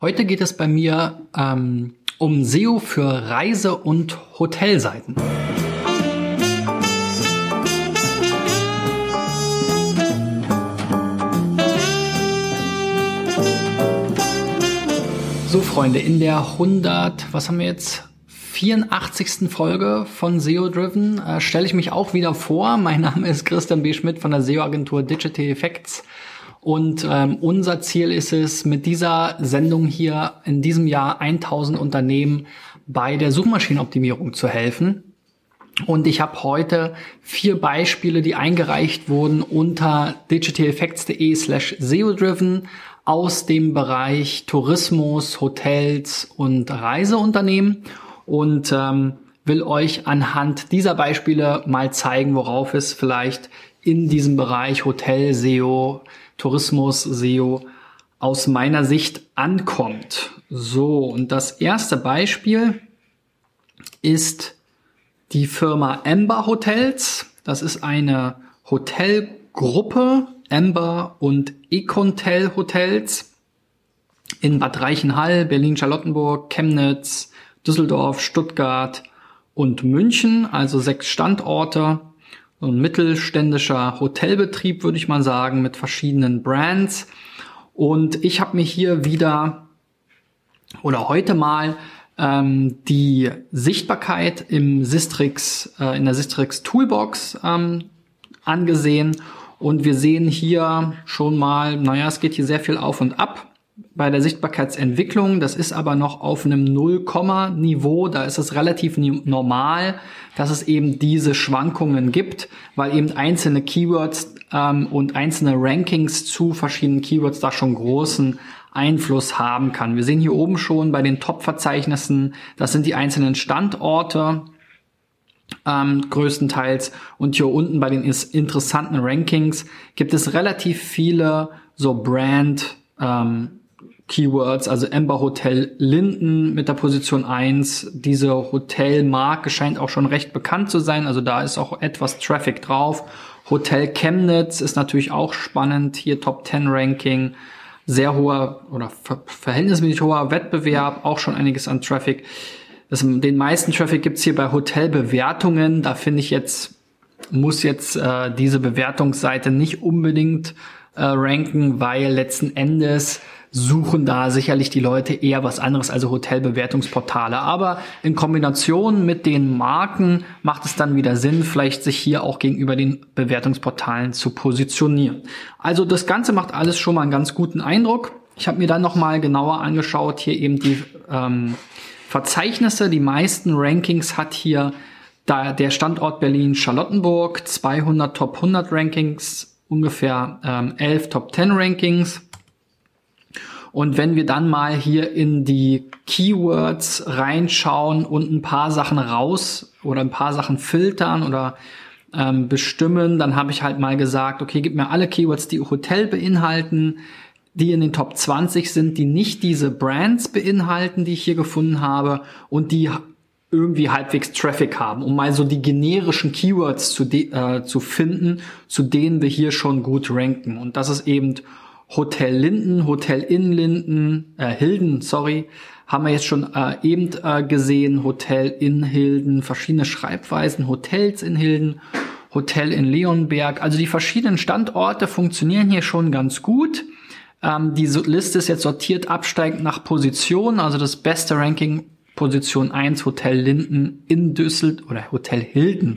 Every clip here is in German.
Heute geht es bei mir um SEO für Reise- und Hotelseiten. So Freunde, in der 84. Folge von SEO Driven stelle ich mich auch wieder vor. Mein Name ist Christian B. Schmidt von der SEO-Agentur Digital Effects. Und unser Ziel ist es, mit dieser Sendung hier in diesem Jahr 1000 Unternehmen bei der Suchmaschinenoptimierung zu helfen. Und ich habe heute 4 Beispiele, die eingereicht wurden unter digitaleffects.de/SEO-Driven aus dem Bereich Tourismus, Hotels und Reiseunternehmen. Und will euch anhand dieser Beispiele mal zeigen, worauf es vielleicht in diesem Bereich Hotel SEO, Tourismus SEO aus meiner Sicht ankommt. So, und das erste Beispiel ist die Firma Amber Hotels. Das ist eine Hotelgruppe, Amber und Econtel Hotels in Bad Reichenhall, Berlin-Charlottenburg, Chemnitz, Düsseldorf, Stuttgart und München, also 6 Standorte. Ein mittelständischer Hotelbetrieb, würde ich mal sagen, mit verschiedenen Brands. Und ich habe mir hier wieder oder heute mal die Sichtbarkeit im Sistrix, in der Sistrix Toolbox angesehen. Und wir sehen hier schon mal, es geht hier sehr viel auf und ab bei der Sichtbarkeitsentwicklung. Das ist aber noch auf einem Null-Komma-Niveau. Da ist es relativ normal, dass es eben diese Schwankungen gibt, weil eben einzelne Keywords und einzelne Rankings zu verschiedenen Keywords da schon großen Einfluss haben kann. Wir sehen hier oben schon bei den Top-Verzeichnissen, das sind die einzelnen Standorte größtenteils. Und hier unten bei den interessanten Rankings gibt es relativ viele so Brand Keywords, also Amber Hotel Linden mit der Position 1. Diese Hotelmarke scheint auch schon recht bekannt zu sein, also da ist auch etwas Traffic drauf. Hotel Chemnitz ist natürlich auch spannend, hier Top 10 Ranking, sehr hoher oder verhältnismäßig hoher Wettbewerb, auch schon einiges an Traffic. Den meisten Traffic gibt's hier bei Hotelbewertungen, da finde ich muss diese Bewertungsseite nicht unbedingt ranken, weil letzten Endes suchen da sicherlich die Leute eher was anderes, also Hotelbewertungsportale. Aber in Kombination mit den Marken macht es dann wieder Sinn, vielleicht sich hier auch gegenüber den Bewertungsportalen zu positionieren. Also das Ganze macht alles schon mal einen ganz guten Eindruck. Ich habe mir dann nochmal genauer angeschaut, hier eben die Verzeichnisse. Die meisten Rankings hat hier der Standort Berlin-Charlottenburg, 200 Top 100 Rankings, ungefähr 11 Top 10 Rankings. Und wenn wir dann mal hier in die Keywords reinschauen und ein paar Sachen filtern oder bestimmen, dann habe ich halt mal gesagt, okay, gib mir alle Keywords, die Hotel beinhalten, die in den Top 20 sind, die nicht diese Brands beinhalten, die ich hier gefunden habe und die irgendwie halbwegs Traffic haben, um mal so die generischen Keywords zu finden, zu denen wir hier schon gut ranken. Und das ist eben Hotel Linden, Hotel in Linden, Hilden, haben wir jetzt schon gesehen, Hotel in Hilden, verschiedene Schreibweisen, Hotels in Hilden, Hotel in Leonberg. Also die verschiedenen Standorte funktionieren hier schon ganz gut. Die Liste ist jetzt sortiert absteigend nach Position, also das beste Ranking Position 1, Hotel Linden in Hotel Hilden,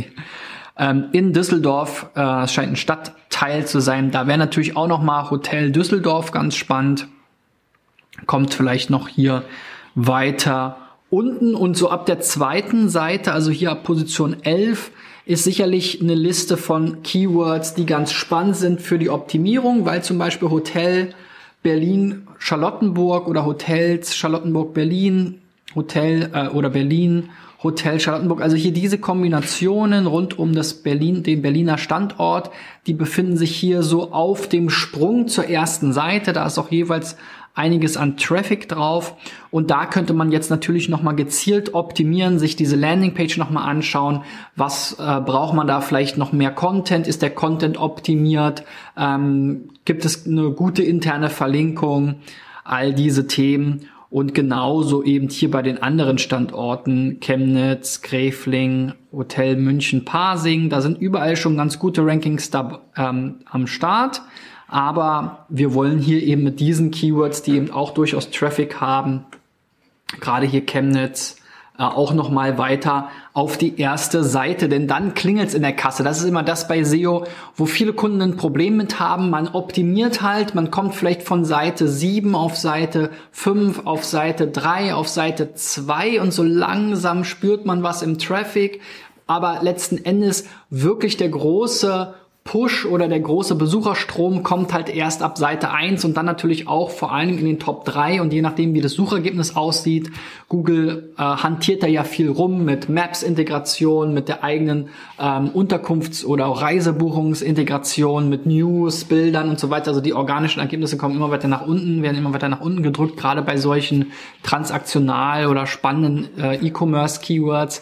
in Düsseldorf, es scheint ein Stadtteil zu sein. Da wäre natürlich auch noch mal Hotel Düsseldorf ganz spannend. Kommt vielleicht noch hier weiter unten und so ab der zweiten Seite, also hier ab Position 11, ist sicherlich eine Liste von Keywords, die ganz spannend sind für die Optimierung, weil zum Beispiel Hotel Berlin-Charlottenburg oder Hotels Charlottenburg-Berlin, Hotel oder Berlin, Hotel Charlottenburg, also hier diese Kombinationen rund um den Berliner Standort, die befinden sich hier so auf dem Sprung zur ersten Seite, da ist auch jeweils einiges an Traffic drauf und da könnte man jetzt natürlich nochmal gezielt optimieren, sich diese Landingpage nochmal anschauen, was braucht man da vielleicht noch mehr Content, ist der Content optimiert, gibt es eine gute interne Verlinkung, all diese Themen. Und genauso eben hier bei den anderen Standorten, Chemnitz, Gräfling, Hotel München, Pasing, da sind überall schon ganz gute Rankings da, am Start. Aber wir wollen hier eben mit diesen Keywords, die eben auch durchaus Traffic haben, gerade hier Chemnitz, auch nochmal weiter auf die erste Seite, denn dann klingelt's in der Kasse. Das ist immer das bei SEO, wo viele Kunden ein Problem mit haben. Man optimiert halt, man kommt vielleicht von Seite 7 auf Seite 5, auf Seite 3, auf Seite 2 und so langsam spürt man was im Traffic. Aber letzten Endes wirklich der große Push oder der große Besucherstrom kommt halt erst ab Seite 1 und dann natürlich auch vor allen Dingen in den Top 3 und je nachdem, wie das Suchergebnis aussieht. Google hantiert da ja viel rum mit Maps-Integration, mit der eigenen Unterkunfts- oder auch Reisebuchungsintegration, mit News, Bildern und so weiter. Also die organischen Ergebnisse kommen immer weiter nach unten, werden immer weiter nach unten gedrückt, gerade bei solchen transaktional oder spannenden E-Commerce-Keywords.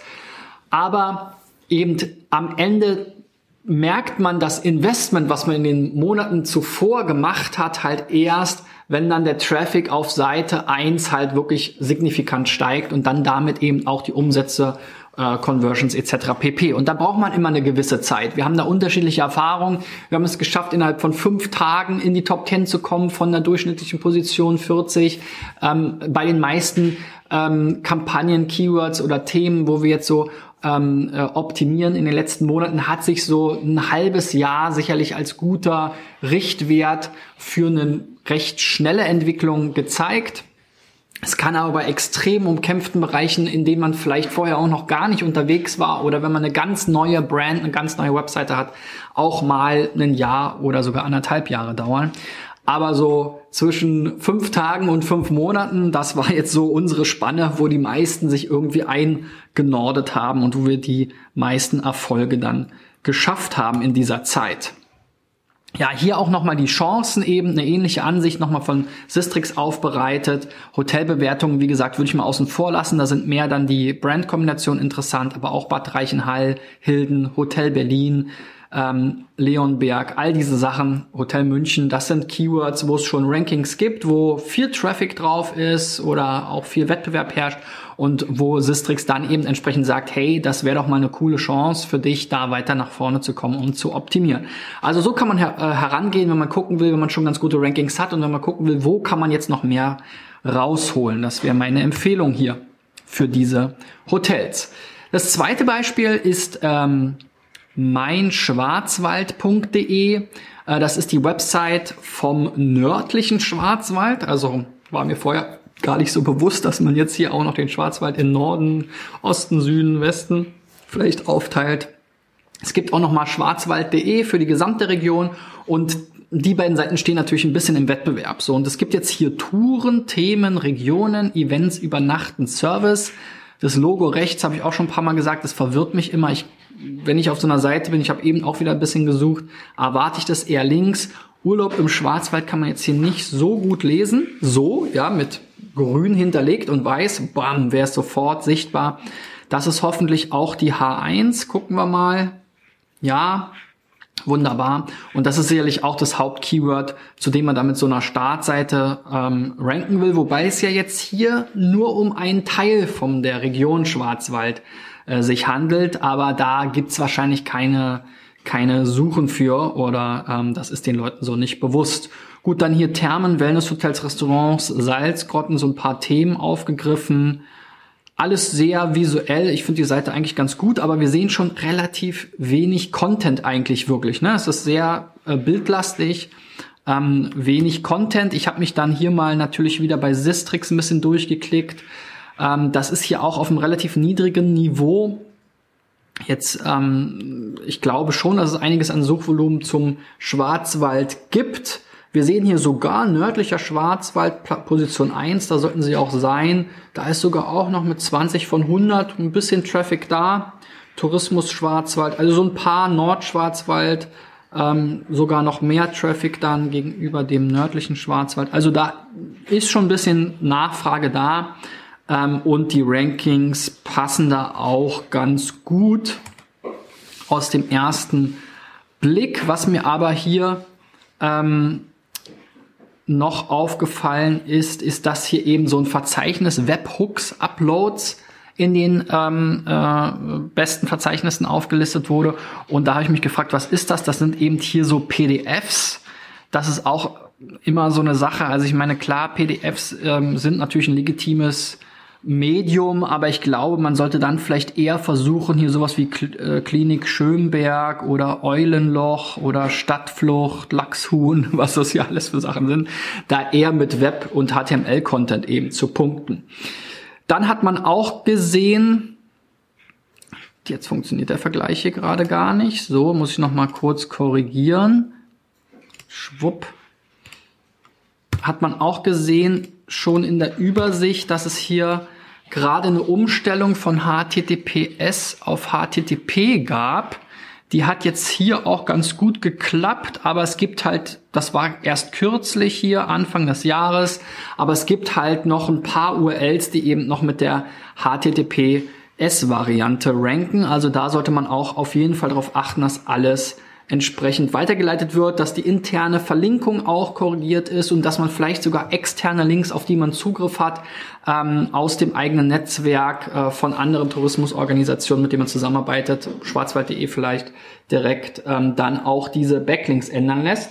Aber eben am Ende merkt man das Investment, was man in den Monaten zuvor gemacht hat, halt erst, wenn dann der Traffic auf Seite 1 halt wirklich signifikant steigt und dann damit eben auch die Umsätze, Conversions etc. pp. Und da braucht man immer eine gewisse Zeit. Wir haben da unterschiedliche Erfahrungen. Wir haben es geschafft, innerhalb von 5 Tagen in die Top 10 zu kommen, von der durchschnittlichen Position 40. Bei den meisten Kampagnen, Keywords oder Themen, wo wir jetzt so optimieren in den letzten Monaten, hat sich so ein halbes Jahr sicherlich als guter Richtwert für eine recht schnelle Entwicklung gezeigt. Es kann aber bei extrem umkämpften Bereichen, in denen man vielleicht vorher auch noch gar nicht unterwegs war oder wenn man eine ganz neue Brand, eine ganz neue Webseite hat, auch mal ein Jahr oder sogar 1,5 Jahre dauern. Aber so zwischen 5 Tagen und 5 Monaten, das war jetzt so unsere Spanne, wo die meisten sich irgendwie eingenordet haben und wo wir die meisten Erfolge dann geschafft haben in dieser Zeit. Ja, hier auch nochmal die Chancen eben, eine ähnliche Ansicht nochmal von Sistrix aufbereitet. Hotelbewertungen, wie gesagt, würde ich mal außen vor lassen. Da sind mehr dann die Brandkombinationen interessant, aber auch Bad Reichenhall, Hilden, Hotel Berlin, Leonberg, all diese Sachen, Hotel München, das sind Keywords, wo es schon Rankings gibt, wo viel Traffic drauf ist oder auch viel Wettbewerb herrscht und wo Sistrix dann eben entsprechend sagt, hey, das wäre doch mal eine coole Chance für dich, da weiter nach vorne zu kommen und zu optimieren. Also so kann man herangehen, wenn man gucken will, wenn man schon ganz gute Rankings hat und wenn man gucken will, wo kann man jetzt noch mehr rausholen. Das wäre meine Empfehlung hier für diese Hotels. Das zweite Beispiel ist meinschwarzwald.de. Das ist die Website vom nördlichen Schwarzwald. Also war mir vorher gar nicht so bewusst, dass man jetzt hier auch noch den Schwarzwald in Norden, Osten, Süden, Westen vielleicht aufteilt. Es gibt auch noch mal schwarzwald.de für die gesamte Region und die beiden Seiten stehen natürlich ein bisschen im Wettbewerb. So, und es gibt jetzt hier Touren, Themen, Regionen, Events, Übernachten, Service. Das Logo rechts habe ich auch schon ein paar Mal gesagt, das verwirrt mich immer. Wenn ich auf so einer Seite bin, ich habe eben auch wieder ein bisschen gesucht, erwarte ich das eher links. Urlaub im Schwarzwald kann man jetzt hier nicht so gut lesen. So, ja, mit grün hinterlegt und weiß, bam, wäre es sofort sichtbar. Das ist hoffentlich auch die H1. Gucken wir mal. Ja, wunderbar. Und das ist sicherlich auch das Hauptkeyword, zu dem man da mit so einer Startseite ranken will. Wobei es ja jetzt hier nur um einen Teil von der Region Schwarzwald sich handelt, aber da gibt's wahrscheinlich keine Suchen für oder das ist den Leuten so nicht bewusst. Gut, dann hier Thermen, Wellnesshotels, Restaurants, Salzgrotten, so ein paar Themen aufgegriffen. Alles sehr visuell. Ich finde die Seite eigentlich ganz gut, aber wir sehen schon relativ wenig Content eigentlich wirklich. Ne? Es ist sehr bildlastig, wenig Content. Ich habe mich dann hier mal natürlich wieder bei Sistrix ein bisschen durchgeklickt. Das ist hier auch auf einem relativ niedrigen Niveau. Jetzt, ich glaube schon, dass es einiges an Suchvolumen zum Schwarzwald gibt. Wir sehen hier sogar nördlicher Schwarzwald, Position 1, da sollten sie auch sein. Da ist sogar auch noch mit 20 von 100 ein bisschen Traffic da. Tourismus Schwarzwald, also so ein paar Nordschwarzwald, sogar noch mehr Traffic dann gegenüber dem nördlichen Schwarzwald. Also da ist schon ein bisschen Nachfrage da. Und die Rankings passen da auch ganz gut aus dem ersten Blick. Was mir aber hier noch aufgefallen ist, dass hier eben so ein Verzeichnis Webhooks-Uploads in den besten Verzeichnissen aufgelistet wurde. Und da habe ich mich gefragt, was ist das? Das sind eben hier so PDFs. Das ist auch immer so eine Sache. Also ich meine, klar, PDFs sind natürlich ein legitimes Medium, aber ich glaube, man sollte dann vielleicht eher versuchen, hier sowas wie Klinik Schönberg oder Eulenloch oder Stadtflucht, Lachshuhn, was das hier alles für Sachen sind, da eher mit Web- und HTML-Content eben zu punkten. Dann hat man auch gesehen, jetzt funktioniert der Vergleich hier gerade gar nicht, so, muss ich noch mal kurz korrigieren. Schwupp. Hat man auch gesehen, schon in der Übersicht, dass es hier gerade eine Umstellung von HTTPS auf HTTP gab. Die hat jetzt hier auch ganz gut geklappt, aber es gibt halt, das war erst kürzlich hier, Anfang des Jahres, aber es gibt halt noch ein paar URLs, die eben noch mit der HTTPS-Variante ranken. Also da sollte man auch auf jeden Fall darauf achten, dass alles entsprechend weitergeleitet wird, dass die interne Verlinkung auch korrigiert ist und dass man vielleicht sogar externe Links, auf die man Zugriff hat, aus dem eigenen Netzwerk von anderen Tourismusorganisationen, mit denen man zusammenarbeitet, schwarzwald.de vielleicht direkt, dann auch diese Backlinks ändern lässt.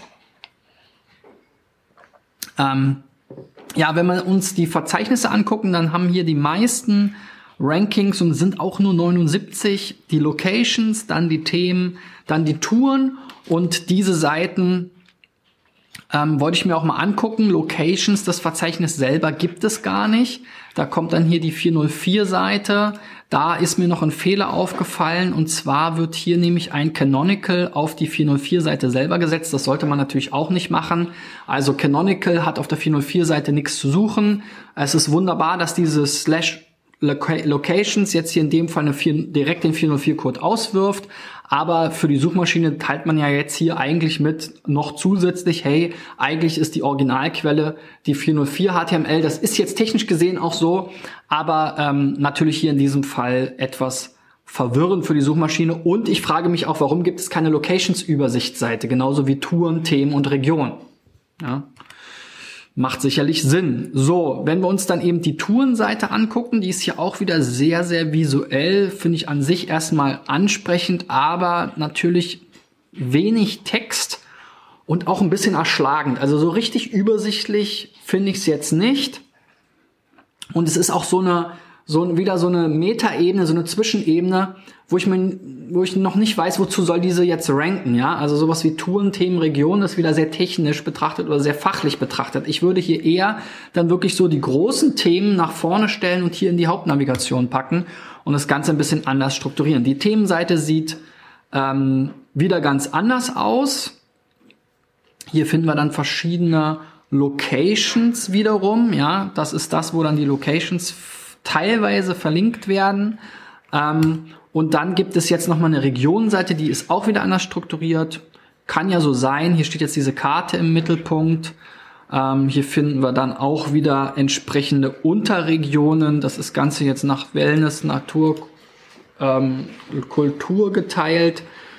Wenn wir uns die Verzeichnisse angucken, dann haben hier die meisten Rankings und sind auch nur 79, die Locations, dann die Themen, dann die Touren und diese Seiten wollte ich mir auch mal angucken. Locations, das Verzeichnis selber gibt es gar nicht. Da kommt dann hier die 404-Seite. Da ist mir noch ein Fehler aufgefallen und zwar wird hier nämlich ein Canonical auf die 404-Seite selber gesetzt. Das sollte man natürlich auch nicht machen. Also Canonical hat auf der 404-Seite nichts zu suchen. Es ist wunderbar, dass dieses Locations jetzt hier in dem Fall direkt den 404-Code auswirft, aber für die Suchmaschine teilt man ja jetzt hier eigentlich mit noch zusätzlich, hey, eigentlich ist die Originalquelle die 404 HTML, das ist jetzt technisch gesehen auch so, aber natürlich hier in diesem Fall etwas verwirrend für die Suchmaschine und ich frage mich auch, warum gibt es keine Locations-Übersichtsseite, genauso wie Touren, Themen und Regionen. Ja. Macht sicherlich Sinn. So, wenn wir uns dann eben die Tourenseite angucken, die ist hier auch wieder sehr, sehr visuell, finde ich an sich erstmal ansprechend, aber natürlich wenig Text und auch ein bisschen erschlagend. Also so richtig übersichtlich finde ich es jetzt nicht. Und es ist auch wieder so eine Metaebene, so eine Zwischenebene, wo ich noch nicht weiß, wozu soll diese jetzt ranken, ja? Also sowas wie Touren, Themen, Regionen ist wieder sehr technisch betrachtet oder sehr fachlich betrachtet. Ich würde hier eher dann wirklich so die großen Themen nach vorne stellen und hier in die Hauptnavigation packen und das Ganze ein bisschen anders strukturieren. Die Themenseite sieht wieder ganz anders aus. Hier finden wir dann verschiedene Locations wiederum, ja? Das ist das, wo dann die Locations teilweise verlinkt werden. Und dann gibt es jetzt nochmal eine Regionenseite, die ist auch wieder anders strukturiert. Kann ja so sein. Hier steht jetzt diese Karte im Mittelpunkt. Hier finden wir dann auch wieder entsprechende Unterregionen. Das ist Ganze jetzt nach Wellness, Natur, Kultur geteilt.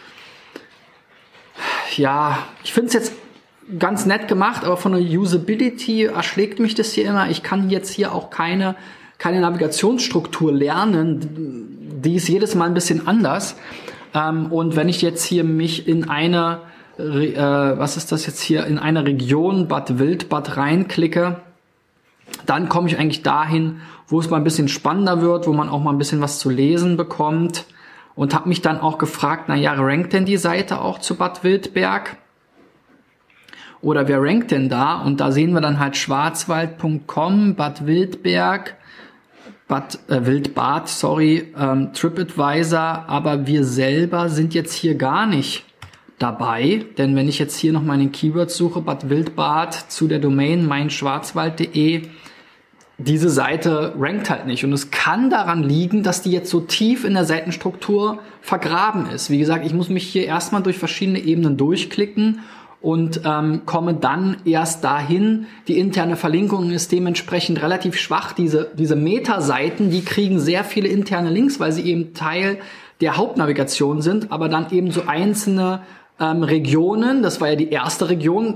Ja, ich finde es jetzt ganz nett gemacht, aber von der Usability erschlägt mich das hier immer. Ich kann jetzt hier auch keine Navigationsstruktur lernen, die ist jedes Mal ein bisschen anders. Und wenn ich jetzt hier mich in eine, in eine Region Bad Wildbad reinklicke, dann komme ich eigentlich dahin, wo es mal ein bisschen spannender wird, wo man auch mal ein bisschen was zu lesen bekommt. Und habe mich dann auch gefragt, rankt denn die Seite auch zu Bad Wildberg? Oder wer rankt denn da? Und da sehen wir dann halt schwarzwald.com, Bad Wildberg, Wildbad, TripAdvisor, aber wir selber sind jetzt hier gar nicht dabei, denn wenn ich jetzt hier noch mal in den Keywords suche, Bad Wildbad zu der Domain meinschwarzwald.de, diese Seite rankt halt nicht und es kann daran liegen, dass die jetzt so tief in der Seitenstruktur vergraben ist. Wie gesagt, ich muss mich hier erstmal durch verschiedene Ebenen durchklicken und komme dann erst dahin. Die interne Verlinkung ist dementsprechend relativ schwach. Diese Meta-Seiten, die kriegen sehr viele interne Links, weil sie eben Teil der Hauptnavigation sind, aber dann eben so einzelne Regionen, das war ja die erste Region,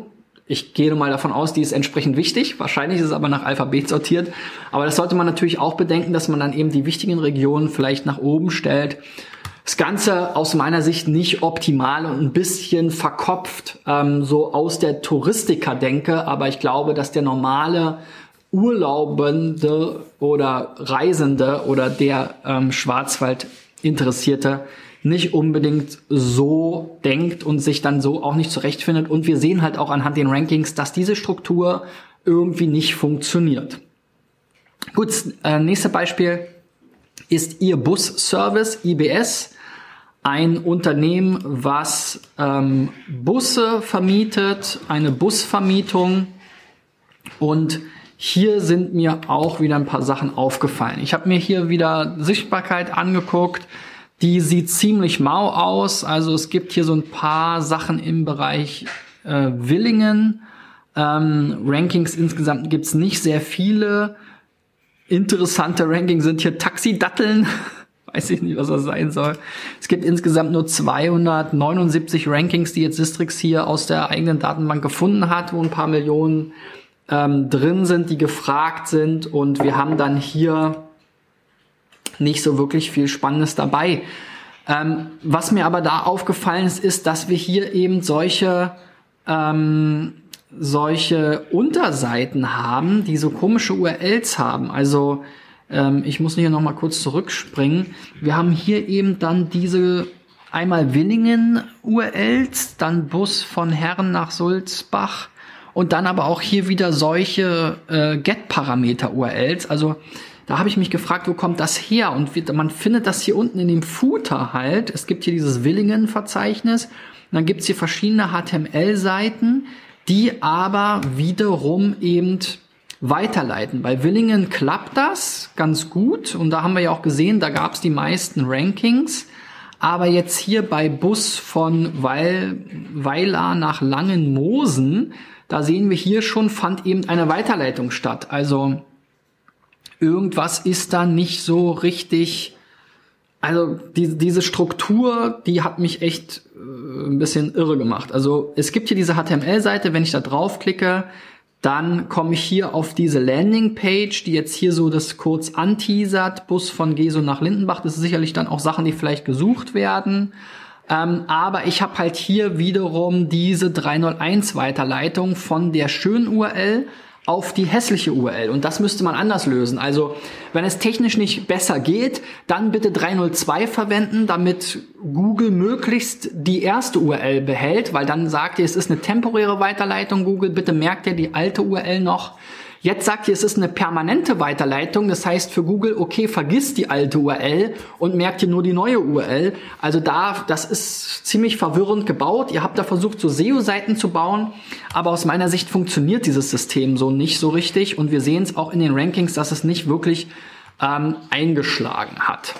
Ich gehe mal davon aus, die ist entsprechend wichtig. Wahrscheinlich ist es aber nach Alphabet sortiert. Aber das sollte man natürlich auch bedenken, dass man dann eben die wichtigen Regionen vielleicht nach oben stellt. Das Ganze aus meiner Sicht nicht optimal und ein bisschen verkopft, so aus der Touristiker-Denke. Aber ich glaube, dass der normale Urlaubende oder Reisende oder der Schwarzwald-Interessierte nicht unbedingt so denkt und sich dann so auch nicht zurechtfindet. Und wir sehen halt auch anhand den Rankings, dass diese Struktur irgendwie nicht funktioniert. Gut, nächstes Beispiel ist Ihr Bus-Service, IBS, ein Unternehmen, was Busse vermietet, eine Busvermietung. Und hier sind mir auch wieder ein paar Sachen aufgefallen. Ich habe mir hier wieder Sichtbarkeit angeguckt. Die sieht ziemlich mau aus. Also es gibt hier so ein paar Sachen im Bereich Villingen. Rankings insgesamt gibt's nicht sehr viele. Interessante Rankings sind hier Taxidatteln. Weiß ich nicht, was das sein soll. Es gibt insgesamt nur 279 Rankings, die jetzt Sistrix hier aus der eigenen Datenbank gefunden hat, wo ein paar Millionen drin sind, die gefragt sind. Und wir haben dann hier nicht so wirklich viel Spannendes dabei. Was mir aber da aufgefallen ist, ist, dass wir hier eben solche Unterseiten haben, die so komische URLs haben. Also ich muss hier noch mal kurz zurückspringen. Wir haben hier eben dann diese einmal Willingen-URLs, dann Bus von Herren nach Sulzbach und dann aber auch hier wieder solche Get-Parameter-URLs. Also da habe ich mich gefragt, wo kommt das her? Und man findet das hier unten in dem Footer halt. Es gibt hier dieses Willingen-Verzeichnis. Und dann gibt's hier verschiedene HTML-Seiten, die aber wiederum eben weiterleiten. Bei Willingen klappt das ganz gut. Und da haben wir ja auch gesehen, da gab's die meisten Rankings. Aber jetzt hier bei Bus von Weiler nach Langenmosen, da sehen wir hier schon, fand eben eine Weiterleitung statt. Also irgendwas ist da nicht so richtig, also diese Struktur, die hat mich echt ein bisschen irre gemacht. Also es gibt hier diese HTML-Seite, wenn ich da draufklicke, dann komme ich hier auf diese Landingpage, die jetzt hier so das kurz anteasert, Bus von Geso nach Lindenbach. Das ist sicherlich dann auch Sachen, die vielleicht gesucht werden. Aber ich habe halt hier wiederum diese 301-Weiterleitung von der schönen URL auf die hässliche URL. Und das müsste man anders lösen. Also wenn es technisch nicht besser geht, dann bitte 302 verwenden, damit Google möglichst die erste URL behält, weil dann sagt ihr, es ist eine temporäre Weiterleitung. Google, bitte merkt ihr die alte URL noch. Jetzt sagt ihr, es ist eine permanente Weiterleitung. Das heißt für Google, okay, vergiss die alte URL und merkt ihr nur die neue URL. Also das ist ziemlich verwirrend gebaut. Ihr habt da versucht, so SEO-Seiten zu bauen, aber aus meiner Sicht funktioniert dieses System so nicht so richtig. Und wir sehen es auch in den Rankings, dass es nicht wirklich eingeschlagen hat.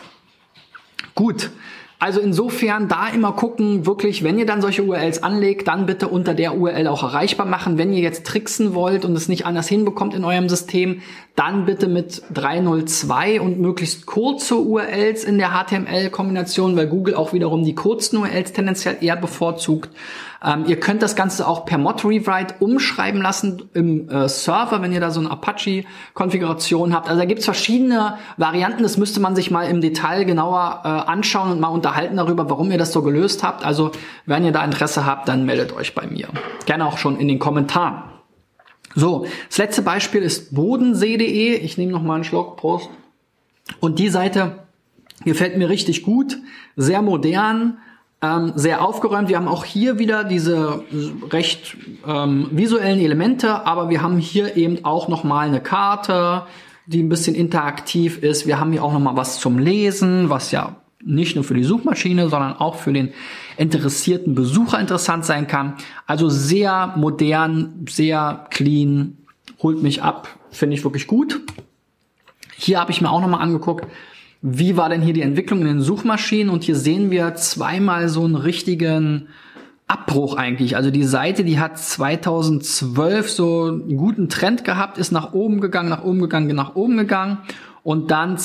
Gut. Also insofern da immer gucken, wirklich, wenn ihr dann solche URLs anlegt, dann bitte unter der URL auch erreichbar machen. Wenn ihr jetzt tricksen wollt und es nicht anders hinbekommt in eurem System, dann bitte mit 302 und möglichst kurze URLs in der HTML-Kombination, weil Google auch wiederum die kurzen URLs tendenziell eher bevorzugt. Ihr könnt das Ganze auch per Mod-Rewrite umschreiben lassen im Server, wenn ihr da so eine Apache-Konfiguration habt. Also da gibt's verschiedene Varianten. Das müsste man sich mal im Detail genauer anschauen und mal unterhalten darüber, warum ihr das so gelöst habt. Also wenn ihr da Interesse habt, dann meldet euch bei mir. Gerne auch schon in den Kommentaren. So, das letzte Beispiel ist bodensee.de. Ich nehme noch mal einen Schluck, Prost. Und die Seite gefällt mir richtig gut, sehr modern, sehr aufgeräumt. Wir haben auch hier wieder diese recht visuellen Elemente, aber wir haben hier eben auch noch mal eine Karte, die ein bisschen interaktiv ist. Wir haben hier auch noch mal was zum Lesen, was ja nicht nur für die Suchmaschine, sondern auch für den interessierten Besucher interessant sein kann. Also sehr modern, sehr clean, holt mich ab, finde ich wirklich gut. Hier habe ich mir auch noch mal angeguckt, wie war denn hier die Entwicklung in den Suchmaschinen? Und hier sehen wir zweimal so einen richtigen Abbruch eigentlich. Also die Seite, die hat 2012 so einen guten Trend gehabt, ist nach oben gegangen, nach oben gegangen, nach oben gegangen. Und dann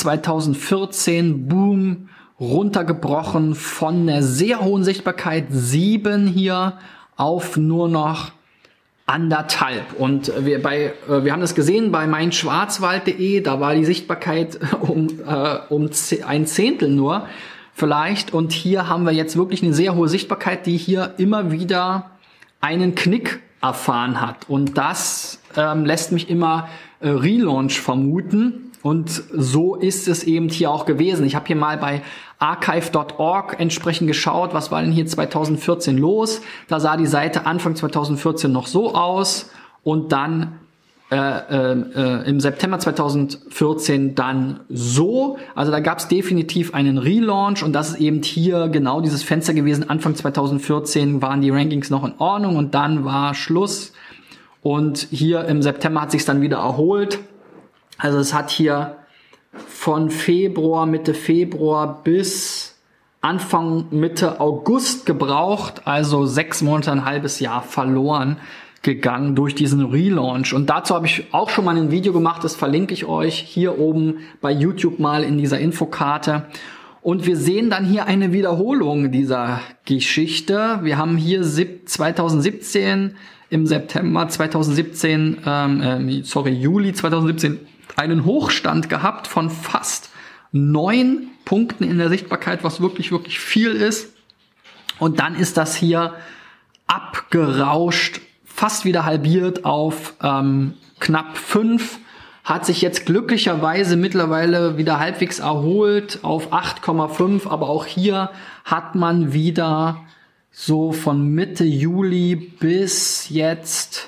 2014, boom, runtergebrochen von einer sehr hohen Sichtbarkeit 7 hier auf nur noch 1,5. Und wir haben das gesehen bei meinschwarzwald.de, da war die Sichtbarkeit um ein Zehntel nur vielleicht. Und hier haben wir jetzt wirklich eine sehr hohe Sichtbarkeit, die hier immer wieder einen Knick erfahren hat. Und das lässt mich immer Relaunch vermuten. Und so ist es eben hier auch gewesen. Ich habe hier mal bei archive.org entsprechend geschaut, was war denn hier 2014 los. Da sah die Seite Anfang 2014 noch so aus und dann im September 2014 dann so. Also da gab es definitiv einen Relaunch und das ist eben hier genau dieses Fenster gewesen. Anfang 2014 waren die Rankings noch in Ordnung und dann war Schluss. Und hier im September hat sich dann wieder erholt. Also es hat hier von Mitte Februar bis Anfang, Mitte August gebraucht, also 6 Monate, ein halbes Jahr verloren gegangen durch diesen Relaunch. Und dazu habe ich auch schon mal ein Video gemacht, das verlinke ich euch hier oben bei YouTube mal in dieser Infokarte. Und wir sehen dann hier eine Wiederholung dieser Geschichte. Wir haben hier 2017, im September 2017, Juli 2017, einen Hochstand gehabt von fast 9 Punkten in der Sichtbarkeit, was wirklich, wirklich viel ist. Und dann ist das hier abgerauscht, fast wieder halbiert auf knapp 5. Hat sich jetzt glücklicherweise mittlerweile wieder halbwegs erholt auf 8,5. Aber auch hier hat man wieder so von Mitte Juli bis jetzt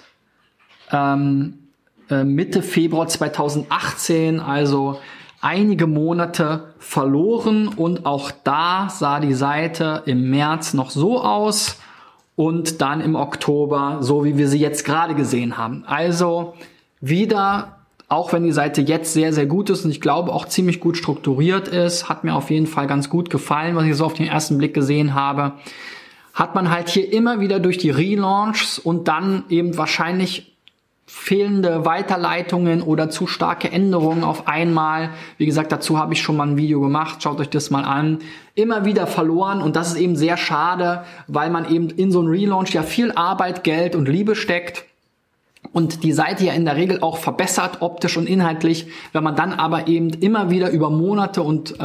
Mitte Februar 2018, also einige Monate verloren. Und auch da sah die Seite im März noch so aus und dann im Oktober so, wie wir sie jetzt gerade gesehen haben. Also wieder, auch wenn die Seite jetzt sehr, sehr gut ist und ich glaube auch ziemlich gut strukturiert ist, hat mir auf jeden Fall ganz gut gefallen, was ich so auf den ersten Blick gesehen habe, hat man halt hier immer wieder durch die Relaunches und dann eben wahrscheinlich fehlende Weiterleitungen oder zu starke Änderungen auf einmal. Wie gesagt, dazu habe ich schon mal ein Video gemacht. Schaut euch das mal an. Immer wieder verloren und das ist eben sehr schade, weil man eben in so einen Relaunch ja viel Arbeit, Geld und Liebe steckt und die Seite ja in der Regel auch verbessert, optisch und inhaltlich. Wenn man dann aber eben immer wieder über Monate und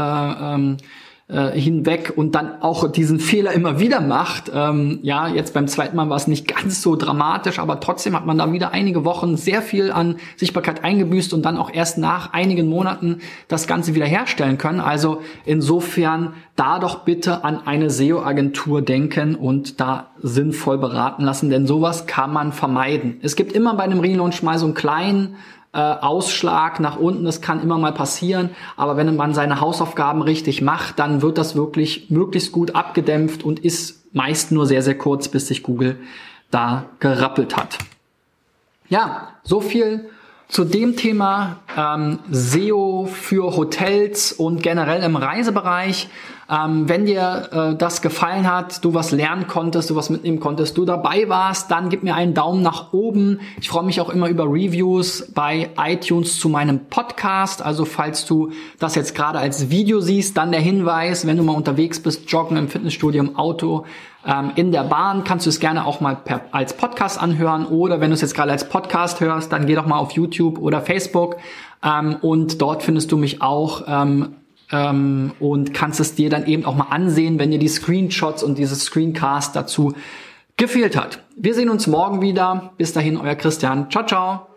hinweg und dann auch diesen Fehler immer wieder macht. Jetzt beim zweiten Mal war es nicht ganz so dramatisch, aber trotzdem hat man da wieder einige Wochen sehr viel an Sichtbarkeit eingebüßt und dann auch erst nach einigen Monaten das Ganze wieder herstellen können. Also insofern da doch bitte an eine SEO-Agentur denken und da sinnvoll beraten lassen, denn sowas kann man vermeiden. Es gibt immer bei einem Relaunch mal so einen kleinen Ausschlag nach unten, das kann immer mal passieren, aber wenn man seine Hausaufgaben richtig macht, dann wird das wirklich möglichst gut abgedämpft und ist meist nur sehr, sehr kurz, bis sich Google da gerappelt hat. Ja, so viel zu dem Thema SEO für Hotels und generell im Reisebereich. Wenn dir das gefallen hat, du was lernen konntest, du was mitnehmen konntest, du dabei warst, dann gib mir einen Daumen nach oben. Ich freue mich auch immer über Reviews bei iTunes zu meinem Podcast. Also falls du das jetzt gerade als Video siehst, dann der Hinweis, wenn du mal unterwegs bist, joggen im Fitnessstudio, im Auto, in der Bahn, kannst du es gerne auch mal als Podcast anhören. Oder wenn du es jetzt gerade als Podcast hörst, dann geh doch mal auf YouTube oder Facebook und dort findest du mich auch und kannst es dir dann eben auch mal ansehen, wenn dir die Screenshots und dieses Screencast dazu gefehlt hat. Wir sehen uns morgen wieder. Bis dahin, euer Christian. Ciao, ciao.